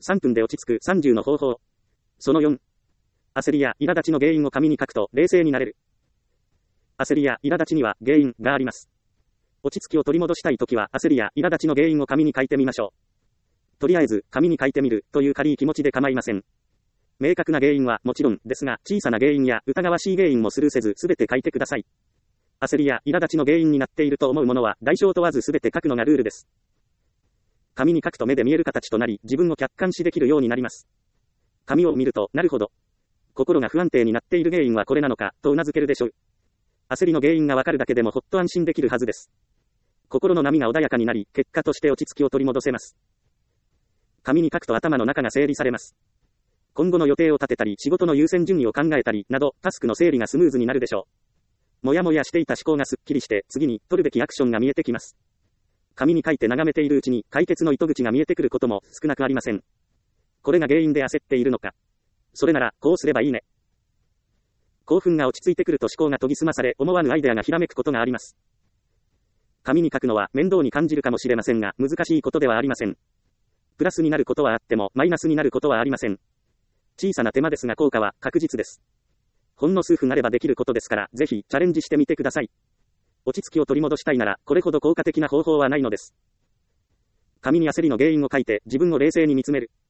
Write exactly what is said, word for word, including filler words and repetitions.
さんぷんで落ち着くさんじゅうの方法。そのよん。焦りや苛立ちの原因を紙に書くと冷静になれる。焦りや苛立ちには原因があります。落ち着きを取り戻したいときは焦りや苛立ちの原因を紙に書いてみましょう。とりあえず紙に書いてみるという軽い気持ちで構いません。明確な原因はもちろんですが、小さな原因や疑わしい原因もスルーせずすべて書いてください。焦りや苛立ちの原因になっていると思うものは代償問わずすべて書くのがルールです。紙に書くと目で見える形となり、自分を客観視できるようになります。紙を見ると、なるほど。心が不安定になっている原因はこれなのか、と頷けるでしょう。焦りの原因がわかるだけでもほっと安心できるはずです。心の波が穏やかになり、結果として落ち着きを取り戻せます。紙に書くと頭の中が整理されます。今後の予定を立てたり、仕事の優先順位を考えたり、など、タスクの整理がスムーズになるでしょう。もやもやしていた思考がすっきりして、次に取るべきアクションが見えてきます。紙に書いて眺めているうちに、解決の糸口が見えてくることも少なくありません。これが原因で焦っているのか。それなら、こうすればいいね。興奮が落ち着いてくると思考が研ぎ澄まされ、思わぬアイデアがひらめくことがあります。紙に書くのは面倒に感じるかもしれませんが、難しいことではありません。プラスになることはあっても、マイナスになることはありません。小さな手間ですが効果は確実です。ほんの数分あればできることですから、ぜひチャレンジしてみてください。落ち着きを取り戻したいなら、これほど効果的な方法はないのです。紙に焦りの原因を書いて、自分を冷静に見つめる。